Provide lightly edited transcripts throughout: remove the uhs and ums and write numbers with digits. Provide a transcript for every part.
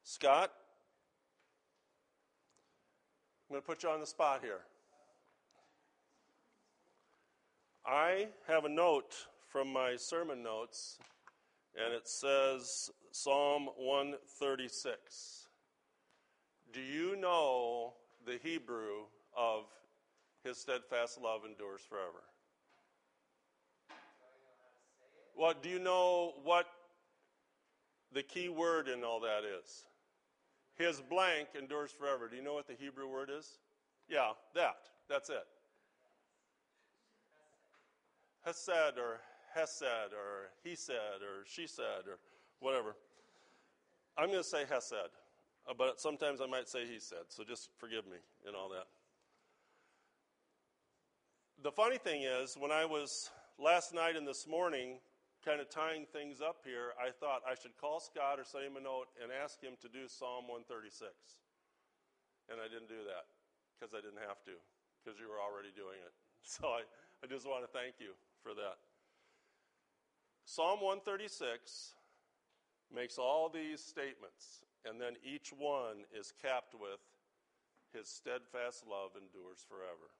Scott, I'm going to put you on the spot here. I have a note from my sermon notes, and it says Psalm 136. Do you know the Hebrew of His steadfast love endures forever? Well, do you know what the key word in all that is? His blank endures forever. Do you know what the Hebrew word is? Yeah, that's it. Hesed or Hesed or he said or she said or whatever. I'm going to say Hesed, but sometimes I might say he said, so just forgive me in all that. The funny thing is, when I was last night and this morning kind of tying things up here, I thought I should call Scott or send him a note and ask him to do Psalm 136. And I didn't do that because I didn't have to, because you were already doing it. So I just want to thank you for that. Psalm 136 makes all these statements, and then each one is capped with His steadfast love endures forever.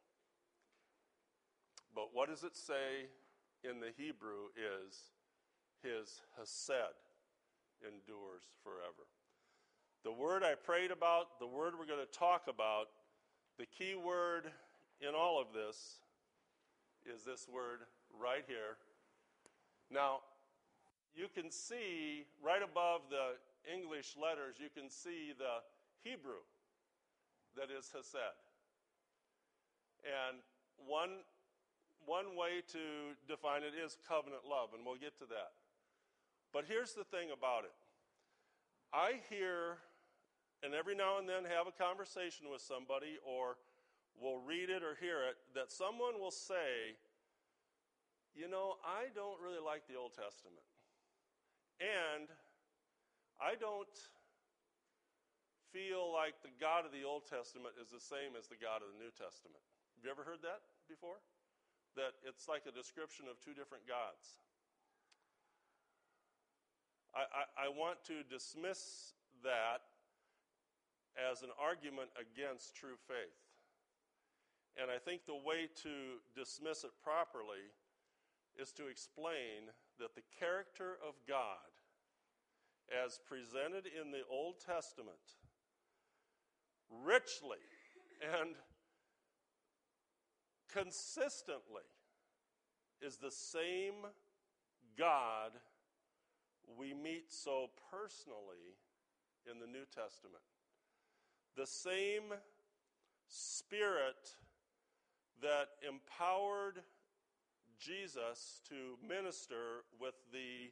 But what does it say in the Hebrew is His Hesed endures forever. The word I prayed about, the word we're going to talk about, the key word in all of this is this word right here. Now, you can see right above the English letters, you can see the Hebrew that is Hesed. And one way to define it is covenant love, and we'll get to that. But here's the thing about it. I hear, and every now and then have a conversation with somebody, or will read it or hear it, that someone will say, I don't really like the Old Testament. And I don't feel like the God of the Old Testament is the same as the God of the New Testament. Have you ever heard that before? That it's like a description of two different gods. I want to dismiss that as an argument against true faith. And I think the way to dismiss it properly is to explain that the character of God, as presented in the Old Testament, richly and consistently is the same God we meet so personally in the New Testament. The same Spirit that empowered Jesus to minister with the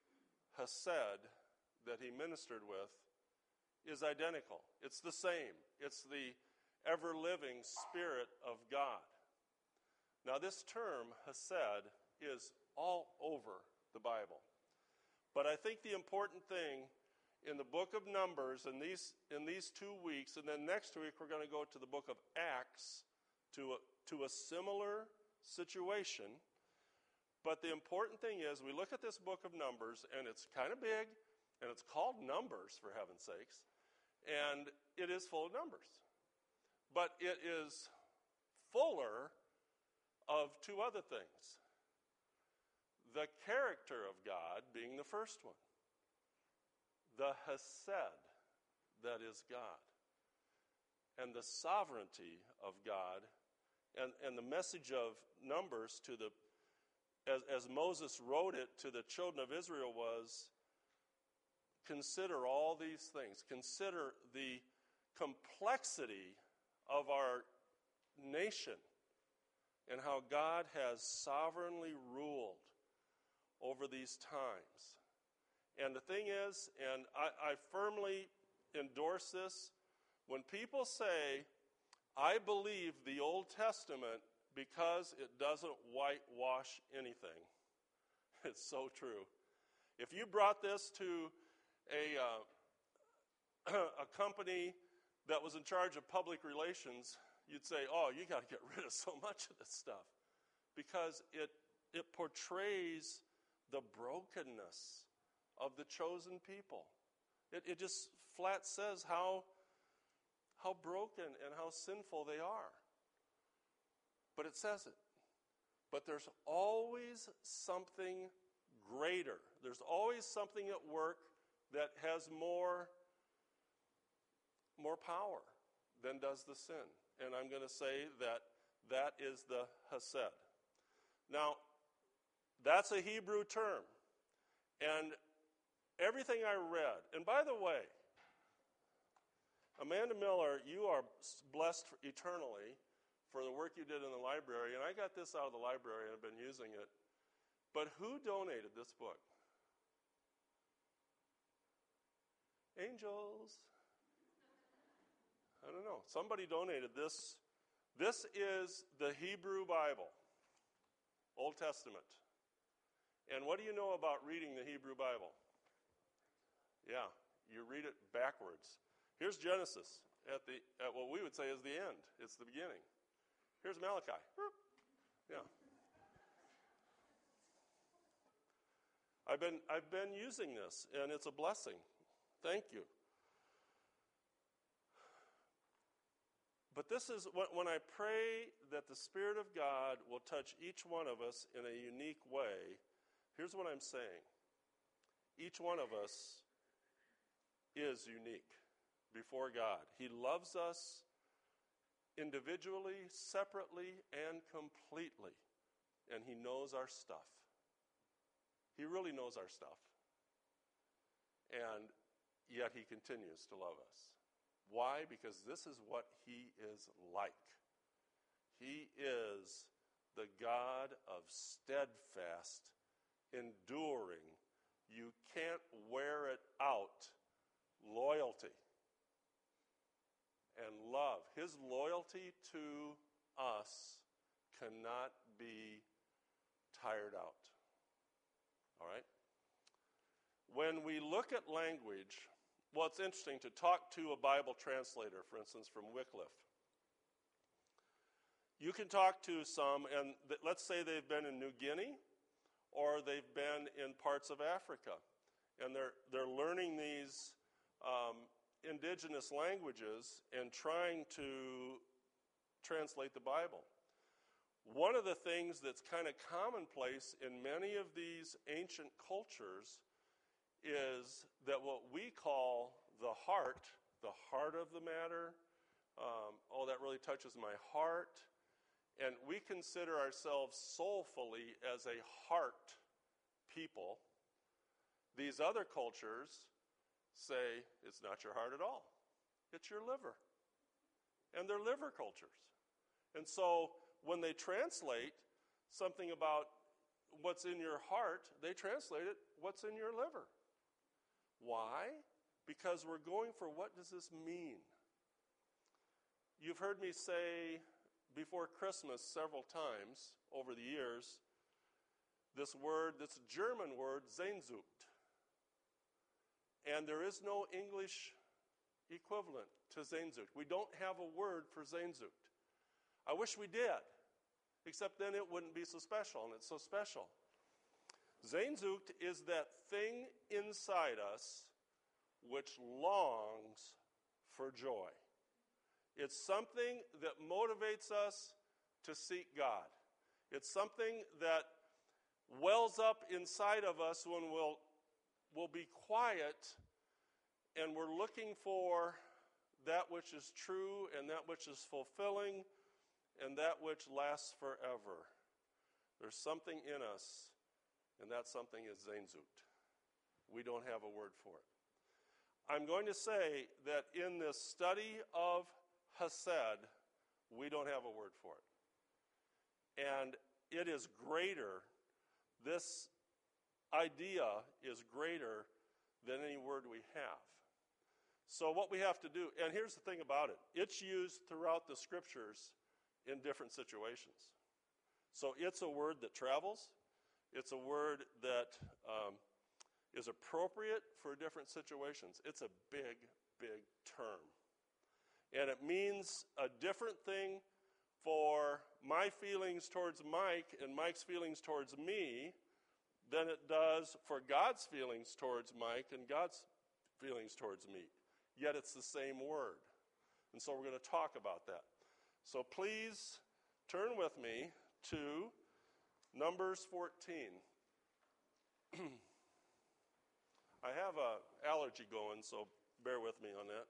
Hesed that He ministered with is identical. It's the same. It's the ever-living Spirit of God. Now, this term, Hesed, is all over the Bible. But I think the important thing in the book of Numbers in these 2 weeks, and then next week we're going to go to the book of Acts to a similar situation. But the important thing is we look at this book of Numbers, and it's kind of big, and it's called Numbers, for heaven's sakes, and it is full of numbers. But it is fuller of two other things. The character of God being the first one. The Hesed that is God. And the sovereignty of God. And the message of Numbers to the, as Moses wrote it to the children of Israel was, consider all these things. Consider the complexity of our nation and how God has sovereignly ruled over these times. And the thing is, and I firmly endorse this, when people say, I believe the Old Testament because it doesn't whitewash anything, it's so true. If you brought this to a company that was in charge of public relations, you'd say, oh, you got to get rid of so much of this stuff because it portrays the brokenness of the chosen people. It just flat says how broken and how sinful they are. But it says it. But there's always something greater. There's always something at work that has more power than does the sin. And I'm going to say that is the Hesed. Now, that's a Hebrew term. And everything I read, and by the way, Amanda Miller, you are blessed eternally for the work you did in the library. And I got this out of the library and I've been using it. But who donated this book? Angels. I don't know. Somebody donated this. This is the Hebrew Bible, Old Testament. And what do you know about reading the Hebrew Bible? Yeah, you read it backwards. Here's Genesis at what we would say is the end. It's the beginning. Here's Malachi. Yeah. I've been using this, and it's a blessing. Thank you. But this is when I pray that the Spirit of God will touch each one of us in a unique way. Here's what I'm saying. Each one of us is unique before God. He loves us individually, separately, and completely. And He knows our stuff. He really knows our stuff. And yet He continues to love us. Why? Because this is what He is like. He is the God of steadfast, enduring, you can't wear it out loyalty and love. His loyalty to us cannot be tired out. All right? When we look at language, well, it's interesting to talk to a Bible translator, for instance, from Wycliffe. You can talk to some, and let's say they've been in New Guinea, or they've been in parts of Africa, and they're learning these indigenous languages and trying to translate the Bible. One of the things that's kind of commonplace in many of these ancient cultures is that what we call the heart of the matter, that really touches my heart, and we consider ourselves soulfully as a heart people. These other cultures say it's not your heart at all. It's your liver. And they're liver cultures. And so when they translate something about what's in your heart, they translate it, what's in your liver. Why? Because we're going for what does this mean? You've heard me say before Christmas several times over the years this German word, Sehnsucht. And there is no English equivalent to Sehnsucht. We don't have a word for Sehnsucht. I wish we did, except then it wouldn't be so special, and it's so special. Sehnsucht is that thing inside us which longs for joy. It's something that motivates us to seek God. It's something that wells up inside of us when we'll be quiet and we're looking for that which is true and that which is fulfilling and that which lasts forever. There's something in us, and that something is Sehnsucht. We don't have a word for it. I'm going to say that in this study of Hesed, we don't have a word for it. And it is greater, this idea is greater than any word we have. So what we have to do, and here's the thing about it, it's used throughout the scriptures in different situations. So it's a word that travels. It's a word that is appropriate for different situations. It's a big, big term. And it means a different thing for my feelings towards Mike and Mike's feelings towards me than it does for God's feelings towards Mike and God's feelings towards meat. Yet it's the same word. And so we're going to talk about that. So please turn with me to Numbers 14. I have an allergy going, so bear with me on that.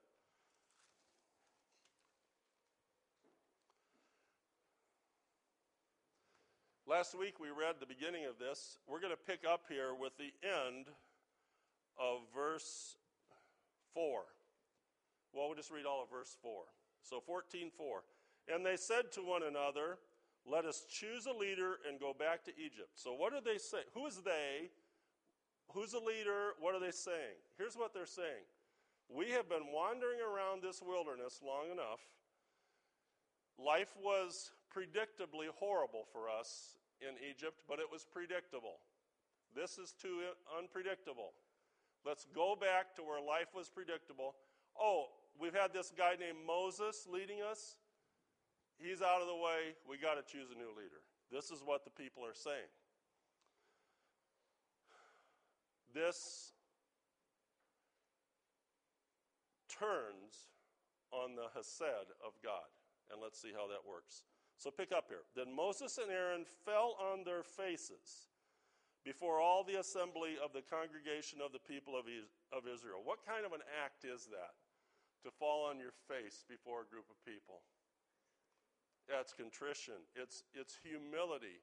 Last week we read the beginning of this. We're going to pick up here with the end of verse 4. Well, we'll just read all of verse 4. So 14:4. And they said to one another, let us choose a leader and go back to Egypt. So what do they say? Who is they? Who's the leader? What are they saying? Here's what they're saying. We have been wandering around this wilderness long enough. Life was predictably horrible for us in Egypt, but it was predictable. This is too unpredictable. Let's go back to where life was predictable. Oh, we've had this guy named Moses leading us. He's out of the way. We got to choose a new leader. This is what the people are saying. This turns on the Hesed of God. And let's see how that works. So pick up here. Then Moses and Aaron fell on their faces before all the assembly of the congregation of the people of Israel. What kind of an act is that? To fall on your face before a group of people. That's contrition. It's humility.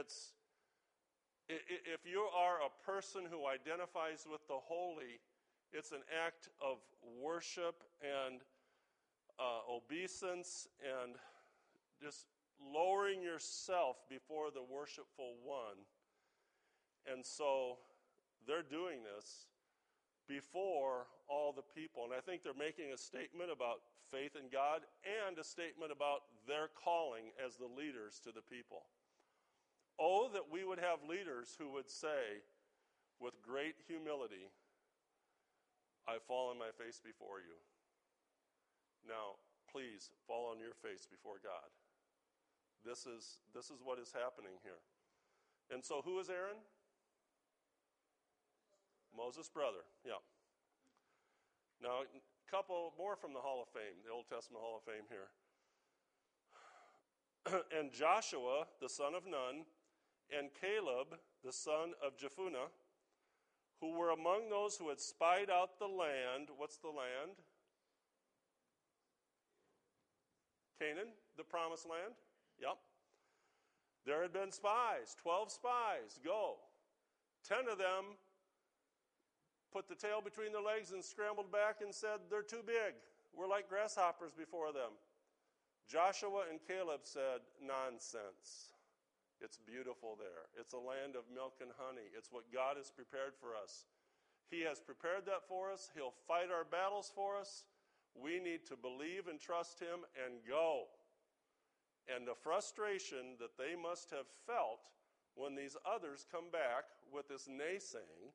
If you are a person who identifies with the holy, it's an act of worship and obeisance and just lowering yourself before the worshipful one. And so they're doing this before all the people. And I think they're making a statement about faith in God and a statement about their calling as the leaders to the people. Oh, that we would have leaders who would say with great humility, I fall on my face before you. Now, please fall on your face before God. This is what is happening here. And so who is Aaron? Moses' brother, yeah. Now, a couple more from the Hall of Fame, the Old Testament Hall of Fame here. And Joshua, the son of Nun, and Caleb, the son of Jephunneh, who were among those who had spied out the land. What's the land? Canaan, the promised land? Yep. There had been spies, 12 spies, go. 10 of them put the tail between their legs and scrambled back and said, they're too big. We're like grasshoppers before them. Joshua and Caleb said, nonsense. It's beautiful there. It's a land of milk and honey. It's what God has prepared for us. He has prepared that for us. He'll fight our battles for us. We need to believe and trust him and go. And the frustration that they must have felt when these others come back with this naysaying,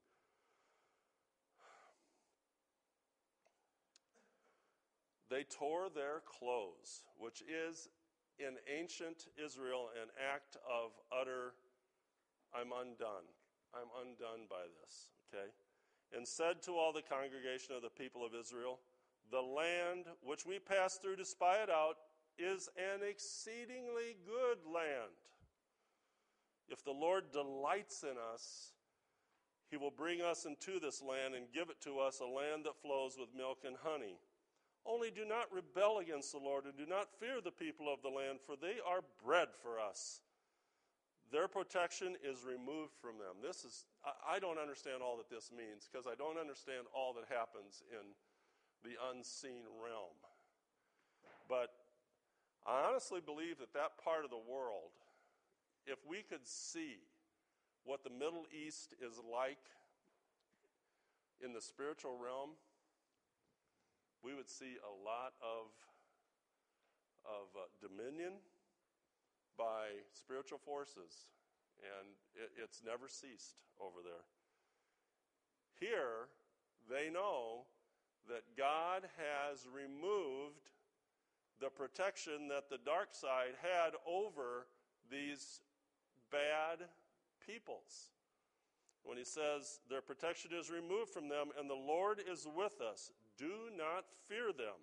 they tore their clothes, which is in ancient Israel an act of utter, I'm undone. I'm undone by this, okay? And said to all the congregation of the people of Israel, the land which we passed through to spy it out is an exceedingly good land. If the Lord delights in us, he will bring us into this land and give it to us, a land that flows with milk and honey. Only do not rebel against the Lord and do not fear the people of the land, for they are bread for us. Their protection is removed from them. I don't understand all that this means because I don't understand all that happens in the unseen realm. But I honestly believe that part of the world, if we could see what the Middle East is like in the spiritual realm, we would see a lot of dominion by spiritual forces, and it's never ceased over there. Here, they know that God has removed the protection that the dark side had over these bad peoples. when he says, their protection is removed from them, and the Lord is with us. Do not fear them.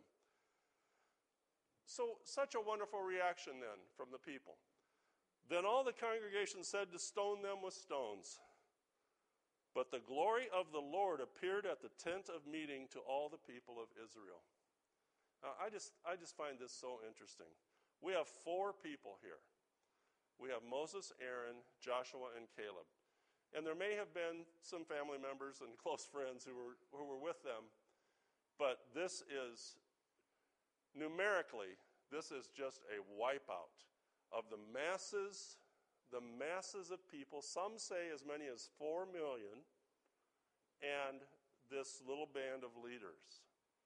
So, such a wonderful reaction then from the people. Then all the congregation said to stone them with stones. But the glory of the Lord appeared at the tent of meeting to all the people of Israel. Now, I just find this so interesting. We have 4 people here. We have Moses, Aaron, Joshua, and Caleb. And there may have been some family members and close friends who were with them. But this is, numerically, this is just a wipeout of the masses of people. Some say as many as 4 million, and this little band of leaders.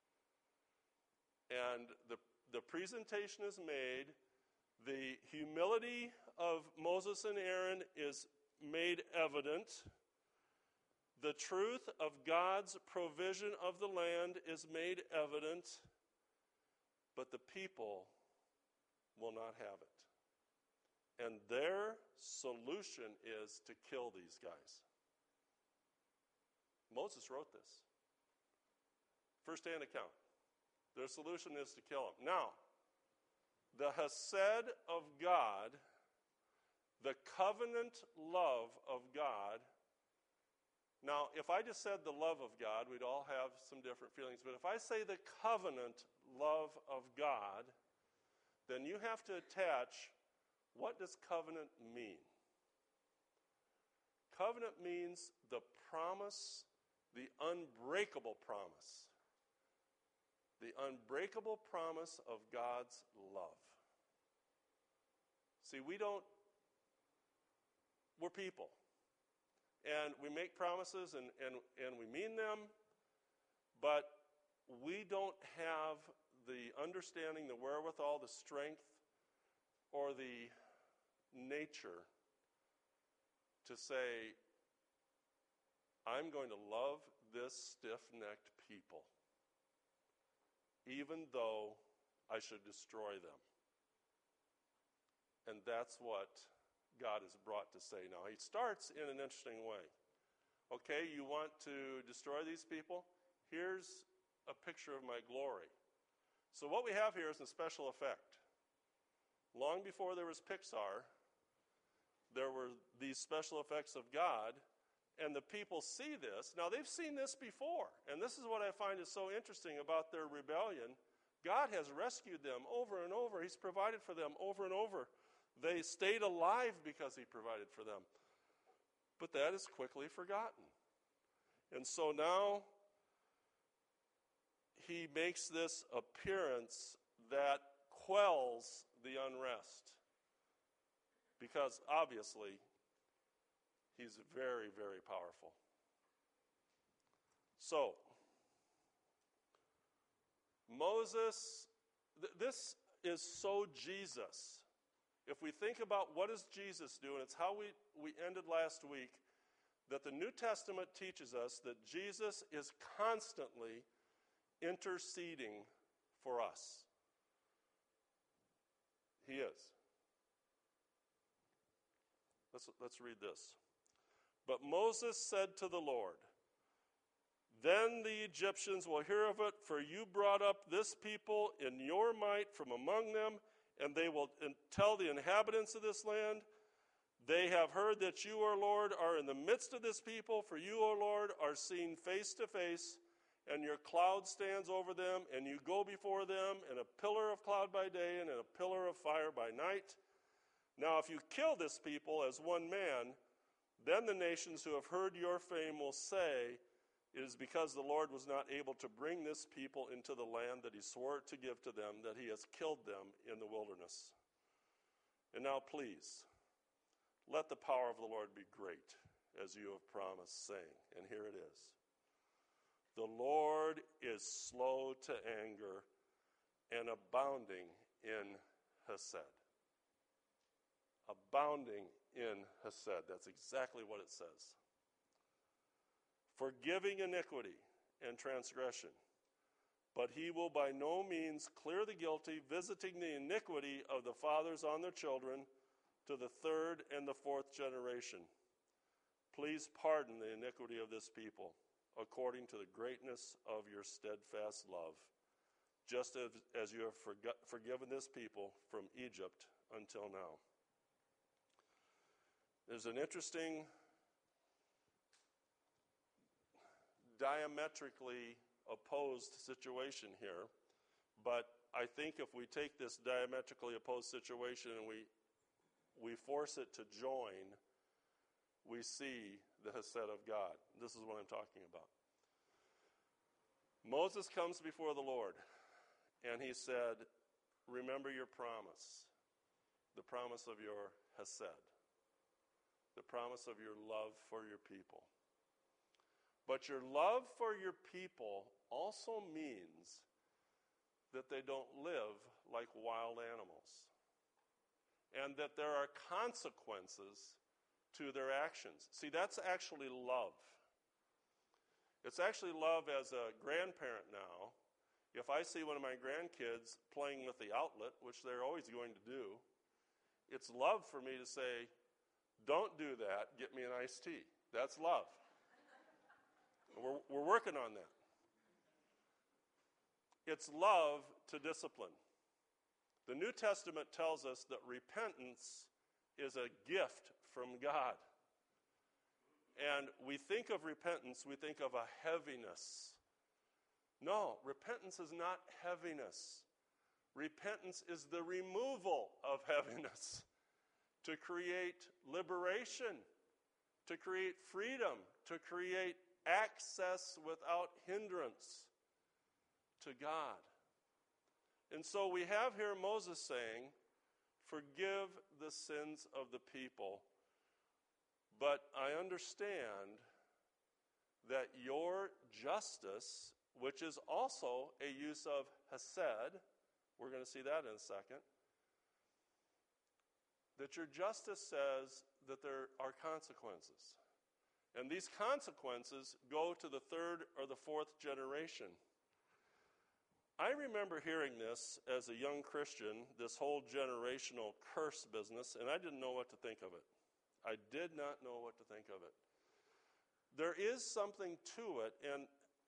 And the presentation is made. The humility of Moses and Aaron is made evident. The truth of God's provision of the land is made evident, but the people will not have it. And their solution is to kill these guys. Moses wrote this. First-hand account. Their solution is to kill him. Now, the Hesed of God, the covenant love of God. Now, if I just said the love of God, we'd all have some different feelings. But if I say the covenant love of God, then you have to attach, what does covenant mean? Covenant means the promise, the unbreakable promise. The unbreakable promise of God's love. See, we're people. And we make promises and we mean them, but we don't have the understanding, the wherewithal, the strength, or the nature to say, I'm going to love this stiff-necked people, even though I should destroy them. And that's what God is brought to say now. He starts in an interesting way. Okay, you want to destroy these people? Here's a picture of my glory. So what we have here is a special effect. Long before there was Pixar, there were these special effects of God, and the people see this. Now, they've seen this before, and this is what I find is so interesting about their rebellion. God has rescued them over and over. He's provided for them over and over. They stayed alive because he provided for them. But that is quickly forgotten. And so now he makes this appearance that quells the unrest. Because obviously, he's very, very powerful. So, Moses, this is so Jesus. If we think about what does Jesus do, and it's how we ended last week, that the New Testament teaches us that Jesus is constantly interceding for us. He is. Let's read this. But Moses said to the Lord, then the Egyptians will hear of it, for you brought up this people in your might from among them, and they will tell the inhabitants of this land, they have heard that you, O Lord, are in the midst of this people, for you, O Lord, are seen face to face, and your cloud stands over them, and you go before them in a pillar of cloud by day and in a pillar of fire by night. Now, if you kill this people as one man, then the nations who have heard your fame will say, it is because the Lord was not able to bring this people into the land that he swore to give to them, that he has killed them in the wilderness. And now please, let the power of the Lord be great, as you have promised, saying, and here it is. The Lord is slow to anger and abounding in Hesed. Abounding in Hesed. That's exactly what it says. Forgiving iniquity and transgression. But he will by no means clear the guilty, visiting the iniquity of the fathers on their children to the 3rd and the 4th generation. please pardon the iniquity of this people, according to the greatness of your steadfast love, just as you have forgiven this people from Egypt until now. There's an interesting, diametrically opposed situation here, but I think if we take this diametrically opposed situation and we force it to join, we see the Hesed of God. This is what I'm talking about. Moses comes before the Lord, and he said, remember your promise, the promise of your Hesed, the promise of your love for your people. But your love for your people also means that they don't live like wild animals, and that there are consequences to their actions. See, that's actually love. It's actually love as a grandparent now. If I see one of my grandkids playing with the outlet, which they're always going to do, it's love for me to say, don't do that, get me an iced tea. That's love. We're working on that. It's love to discipline. The New Testament tells us that repentance is a gift from God. And we think of repentance, we think of a heaviness. No, repentance is not heaviness. Repentance is the removal of heaviness to create liberation, to create freedom, to create access without hindrance to God. And so we have here Moses saying, forgive the sins of the people, but I understand that your justice, which is also a use of Hesed, we're going to see that in a second, that your justice says that there are consequences. And these consequences go to the third or the fourth generation. I remember hearing this as a young Christian, this whole generational curse business, and I didn't know what to think of it. I did not know what to think of it. There is something to it, and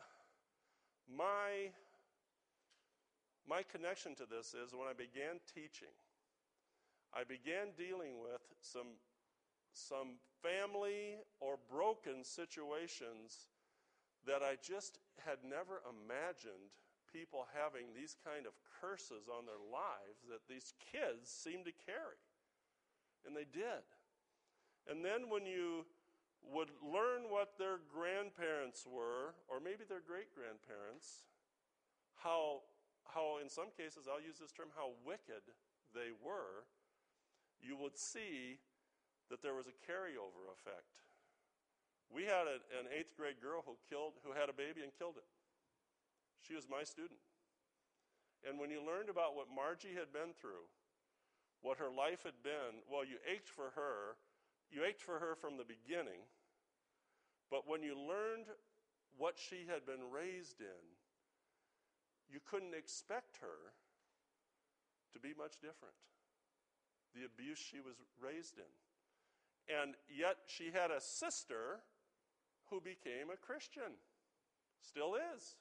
my connection to this is when I began teaching, I began dealing with some family or broken situations that I just had never imagined people having these kind of curses on their lives that these kids seem to carry. And they did. And then when you would learn what their grandparents were, or maybe their great-grandparents, how in some cases, I'll use this term, how wicked they were, you would see that there was a carryover effect. We had an 8th grade girl who had a baby and killed it. She was my student. And when you learned about what Margie had been through, what her life had been, well, you ached for her. You ached for her from the beginning. But when you learned what she had been raised in, you couldn't expect her to be much different. The abuse she was raised in. And yet she had a sister who became a Christian. Still is.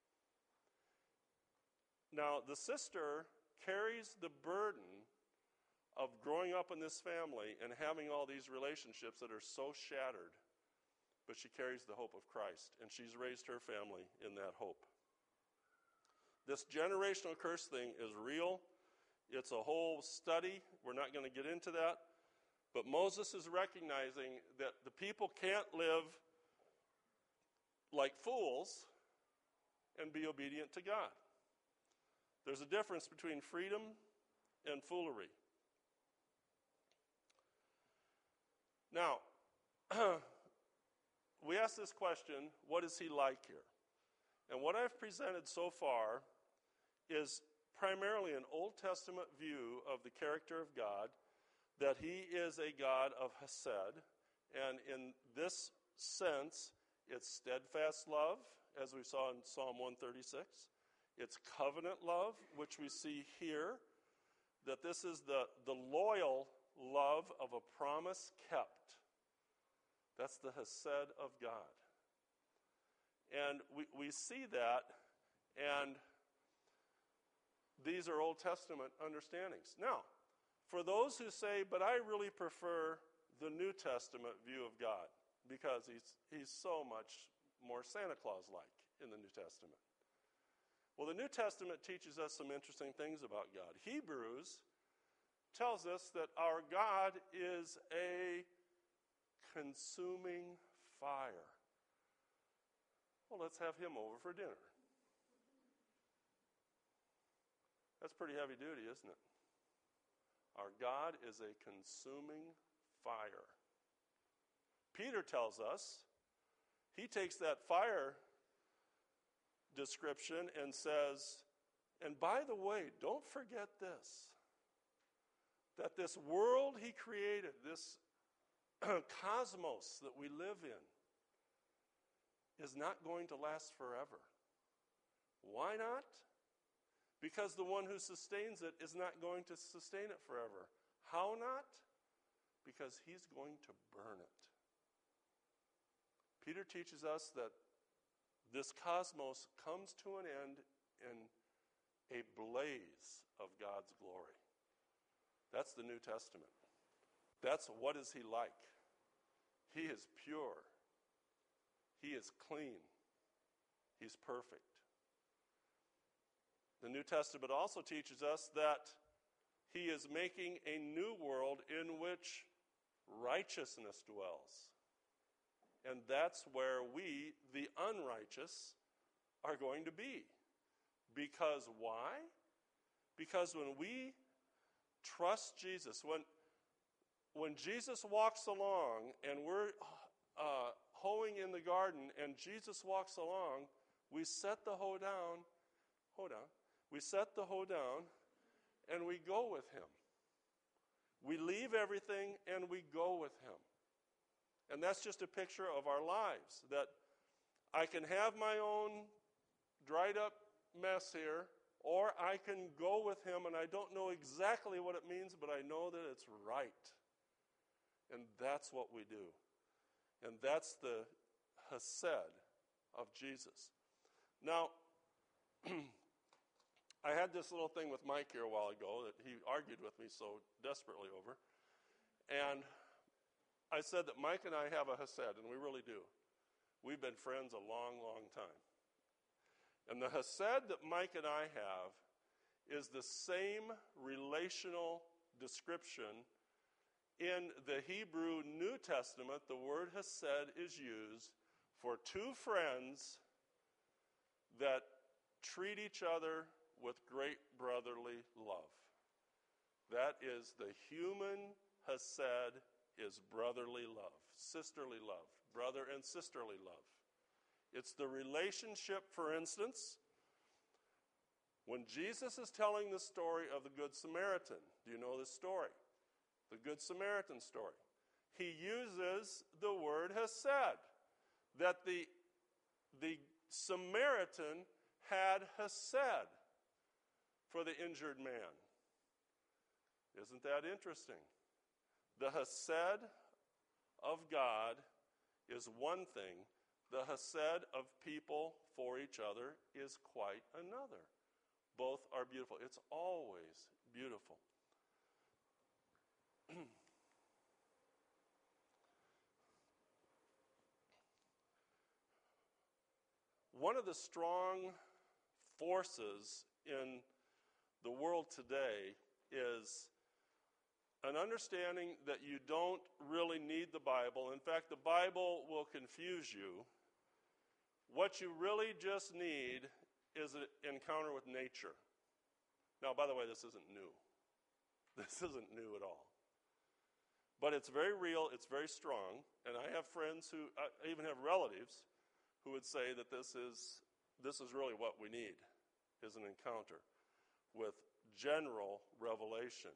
Now, the sister carries the burden of growing up in this family and having all these relationships that are so shattered. But she carries the hope of Christ, and she's raised her family in that hope. This generational curse thing is real. It's a whole study. We're not going to get into that. But Moses is recognizing that the people can't live like fools and be obedient to God. There's a difference between freedom and foolery. Now, we ask this question, what is he like here? And what I've presented so far is primarily an Old Testament view of the character of God, that he is a God of Hesed. And in this sense, it's steadfast love, as we saw in Psalm 136. It's covenant love, which we see here, that this is the loyal love of a promise kept. That's the Hesed of God. And we see that, and these are Old Testament understandings. Now, for those who say, but I really prefer the New Testament view of God, because he's so much more Santa Claus-like in the New Testament. Well, the New Testament teaches us some interesting things about God. Hebrews tells us that our God is a consuming fire. Well, let's have him over for dinner. That's pretty heavy duty, isn't it? Our God is a consuming fire. Peter tells us, he takes that fire description and says, and by the way, don't forget this, that this world he created, this cosmos that we live in, is not going to last forever. Why not? Because the one who sustains it is not going to sustain it forever. How not? Because he's going to burn it. Peter teaches us that this cosmos comes to an end in a blaze of God's glory. That's the New Testament. That's what is he like. He is pure. He is clean. He's perfect. The New Testament also teaches us that he is making a new world in which righteousness dwells. And that's where we, the unrighteous, are going to be. Because why? Because when we trust Jesus, when Jesus walks along and we're hoeing in the garden and Jesus walks along, we set the hoe down. We set the hoe down and we go with him. We leave everything and we go with him. And that's just a picture of our lives, that I can have my own dried up mess here, or I can go with him, and I don't know exactly what it means, but I know that it's right. And that's what we do. And that's the Hesed of Jesus. Now, I had this little thing with Mike here a while ago that he argued with me so desperately over. And I said that Mike and I have a Hesed, and we really do. We've been friends a long, long time. And the Hesed that Mike and I have is the same relational description. In the Hebrew New Testament, the word Hesed is used for two friends that treat each other with great brotherly love. That is the human Hesed, is brotherly love, sisterly love, brother and sisterly love. It's the relationship, for instance, when Jesus is telling the story of the Good Samaritan. Do you know this story? The Good Samaritan story. He uses the word Hesed, that the Samaritan had Hesed for the injured man. Isn't that interesting? The Hesed of God is one thing. The Hesed of people for each other is quite another. Both are beautiful. It's always beautiful. One of the strong forces in the world today is an understanding that you don't really need the Bible. In fact, the Bible will confuse you. What you really just need is an encounter with nature. Now, by the way, this isn't new. This isn't new at all. But it's very real, it's very strong, and I have friends who, I even have relatives, who would say that this is really what we need, is an encounter with general revelation.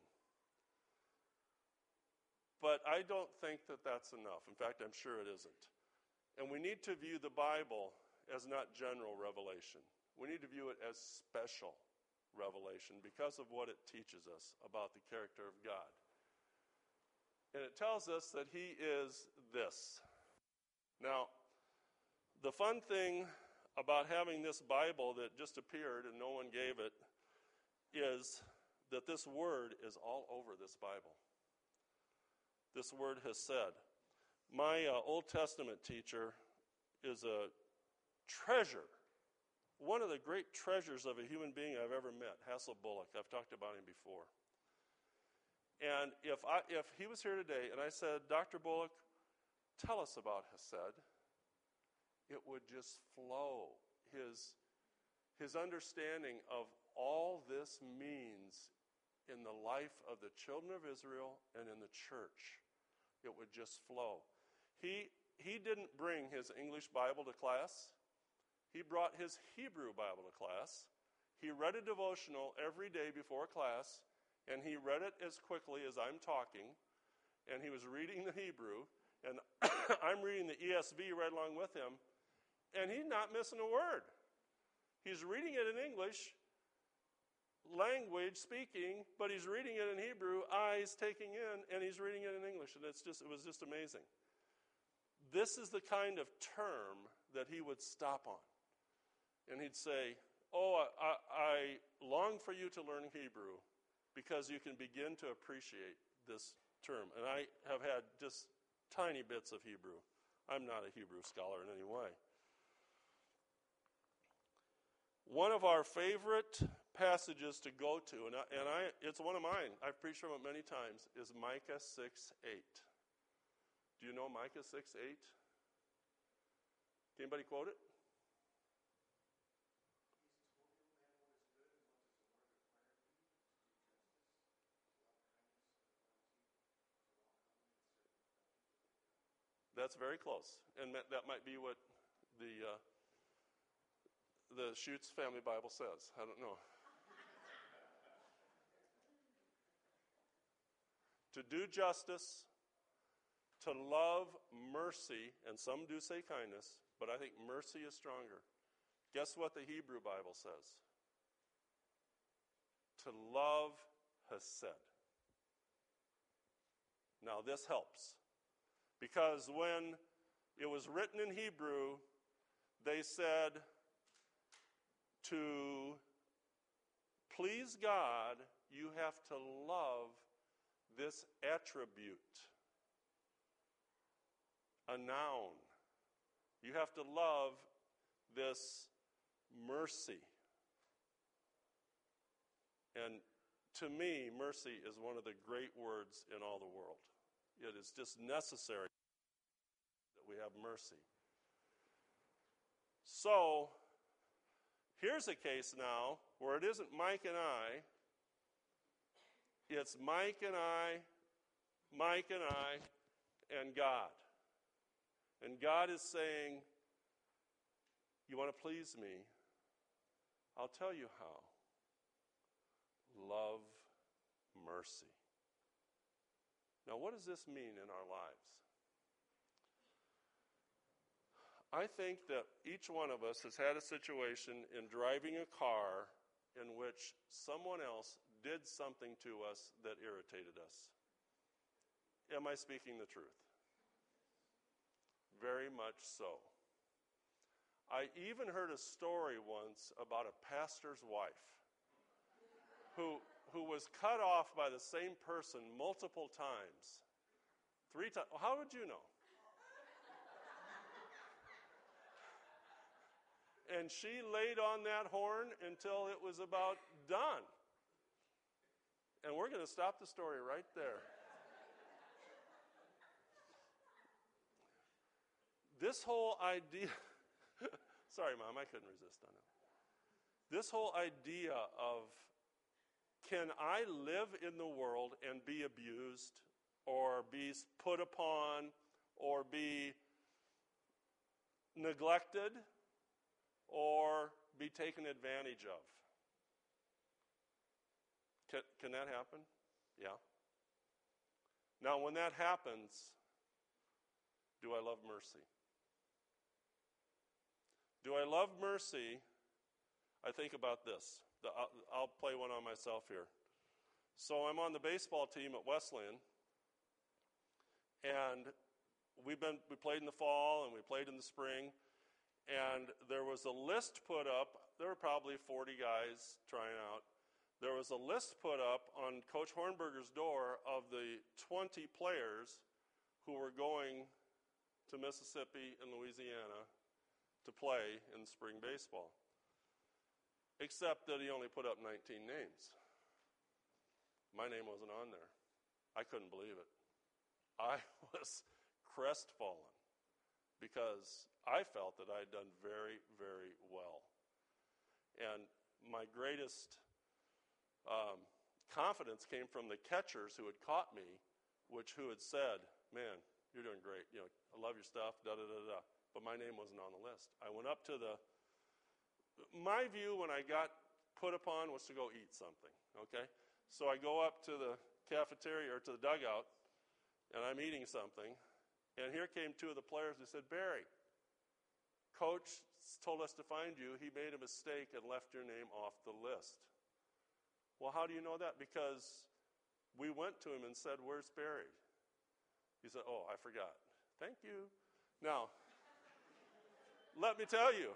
But I don't think that that's enough. In fact, I'm sure it isn't. And we need to view the Bible as not general revelation. We need to view it as special revelation because of what it teaches us about the character of God. And it tells us that he is this. Now, the fun thing about having this Bible that just appeared and no one gave it is that this word is all over this Bible. This word hesed. My Old Testament teacher is a treasure, one of the great treasures of a human being I've ever met, Hassel Bullock. I've talked about him before. And if he was here today and I said, Dr. Bullock, tell us about hesed, it would just flow. His understanding of all this means in the life of the children of Israel and in the church, it would just flow. He didn't bring his English Bible to class. He brought his Hebrew Bible to class. He read a devotional every day before class, and he read it as quickly as I'm talking, and he was reading the Hebrew, and I'm reading the ESV right along with him, and he's not missing a word. He's reading it in English, language, speaking, but he's reading it in Hebrew, eyes taking in, and he's reading it in English, and it was just amazing. This is the kind of term that he would stop on. And he'd say, I long for you to learn Hebrew because you can begin to appreciate this term. And I have had just tiny bits of Hebrew. I'm not a Hebrew scholar in any way. One of our favorite passages to go to, and it's one of mine, I've preached from it many times, is Micah 6:8. Do you know Micah 6:8? Can anybody quote it? That's very close. And that might be what the Schutz Family Bible says. I don't know. To do justice, to love mercy, and some do say kindness, but I think mercy is stronger. Guess what the Hebrew Bible says? To love hesed. Now this helps, because when it was written in Hebrew, they said, to please God, you have to love this attribute, a noun. You have to love this mercy. And to me, mercy is one of the great words in all the world. It is just necessary that we have mercy. So, here's a case now where it isn't Mike and I, it's Mike and I, and God. And God is saying, you want to please me? I'll tell you how. Love mercy. Now, what does this mean in our lives? I think that each one of us has had a situation in driving a car in which someone else did something to us that irritated us. Am I speaking the truth? Very much so. I even heard a story once about a pastor's wife who was cut off by the same person multiple times. 3 times. How would you know? And she laid on that horn until it was about done. And we're going to stop the story right there. This whole idea, sorry, Mom, I couldn't resist on it. This whole idea of, can I live in the world and be abused or be put upon or be neglected or be taken advantage of? Can that happen? Yeah. Now, when that happens, do I love mercy? Do I love mercy? I think about this. I'll play one on myself here. So I'm on the baseball team at Wesleyan, and we played in the fall and we played in the spring, and there was a list put up. There were probably 40 guys trying out. There was a list put up on Coach Hornberger's door of the 20 players who were going to Mississippi and Louisiana to play in spring baseball, except that he only put up 19 names. My name wasn't on there. I couldn't believe it. I was crestfallen because I felt that I had done very, very well. And my greatest confidence came from the catchers who had caught me, who had said, "Man, you're doing great. I love your stuff, da-da-da-da." But my name wasn't on the list. I went up to my view when I got put upon was to go eat something, okay? So I go up to the cafeteria or to the dugout, and I'm eating something, and here came two of the players who said, "Barry, Coach told us to find you. He made a mistake and left your name off the list." Well, how do you know that? Because we went to him and said, "Where's Barry?" He said, "Oh, I forgot." Thank you. Now, let me tell you,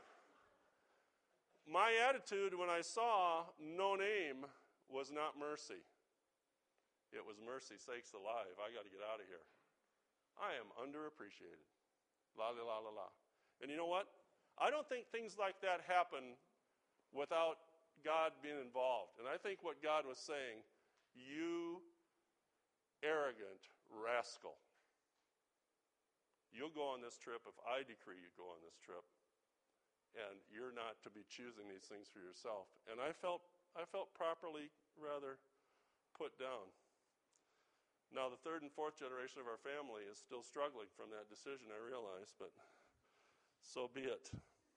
my attitude when I saw no name was not mercy. It was mercy sakes alive. I got to get out of here. I am underappreciated. La la la la la. And you know what? I don't think things like that happen without God being involved. And I think what God was saying, "You arrogant rascal. You'll go on this trip if I decree you go on this trip. And you're not to be choosing these things for yourself." And I felt properly rather put down. Now, the third and fourth generation of our family is still struggling from that decision, I realize, but so be it.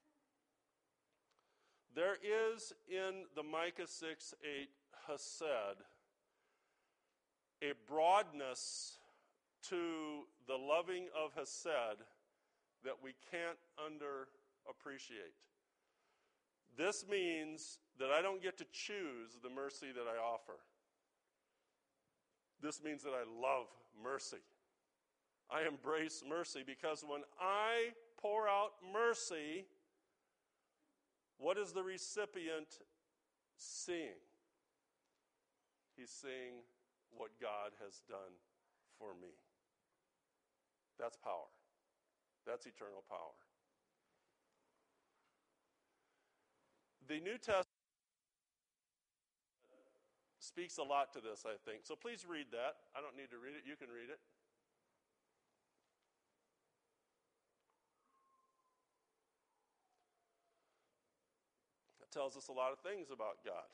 There is in the Micah 6:8 hesed a broadness to the loving of hesed that we can't underappreciate. This means that I don't get to choose the mercy that I offer. This means that I love mercy. I embrace mercy because when I pour out mercy, what is the recipient seeing? He's seeing what God has done for me. That's power. That's eternal power. The New Testament speaks a lot to this, I think. So please read that. I don't need to read it. You can read it. It tells us a lot of things about God.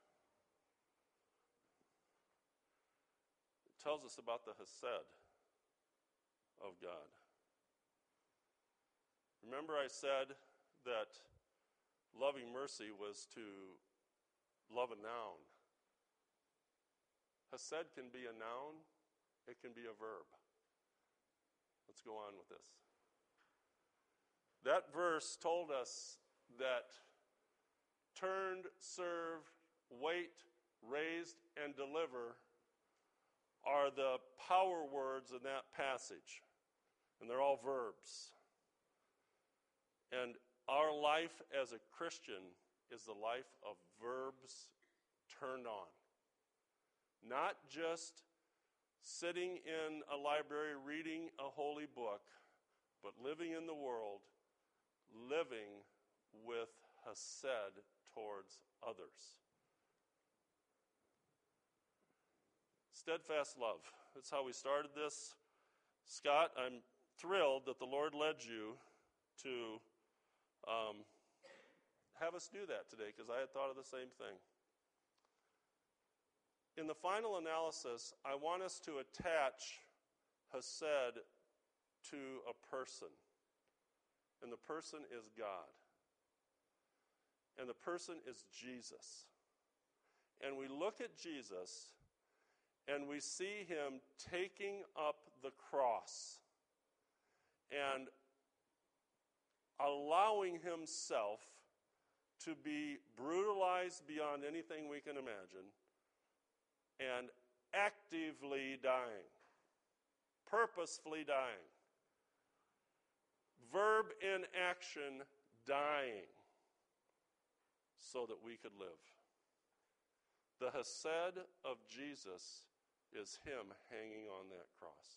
It tells us about the hesed of God. Remember I said that loving mercy was to love a noun. Hesed can be a noun. It can be a verb. Let's go on with this. That verse told us that turned, served, wait, raised, and deliver are the power words in that passage. And they're all verbs. And our life as a Christian is the life of verbs turned on. Not just sitting in a library reading a holy book, but living in the world, living with hesed towards others. Steadfast love. That's how we started this. Scott, I'm thrilled that the Lord led you to have us do that today, because I had thought of the same thing. In the final analysis, I want us to attach hesed to a person. And the person is God. And the person is Jesus. And we look at Jesus and we see him taking up the cross and allowing himself to be brutalized beyond anything we can imagine and actively dying, purposefully dying. verb in action, dying, so that we could live. The Hesed of Jesus is him hanging on that cross.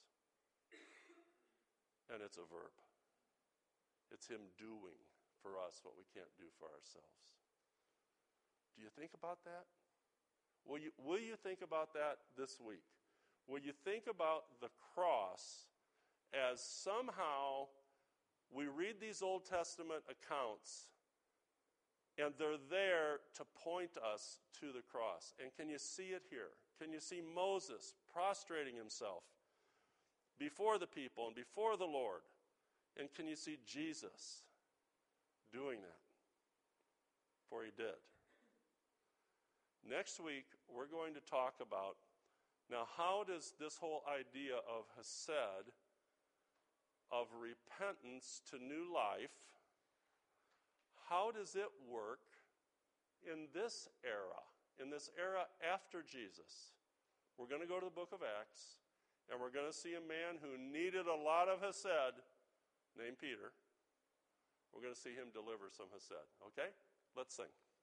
And it's a verb. It's him doing for us what we can't do for ourselves. Do you think about that? Will you think about that this week? Will you think about the cross as somehow we read these Old Testament accounts and they're there to point us to the cross? And can you see it here? Can you see Moses prostrating himself before the people and before the Lord? And can you see Jesus doing that? For he did. Next week, we're going to talk about, now, how does this whole idea of Hesed, of repentance to new life, how does it work in this era after Jesus? We're going to go to the book of Acts, and we're going to see a man who needed a lot of Hesed, named Peter. We're going to see him deliver some Hesed. Okay? Let's sing.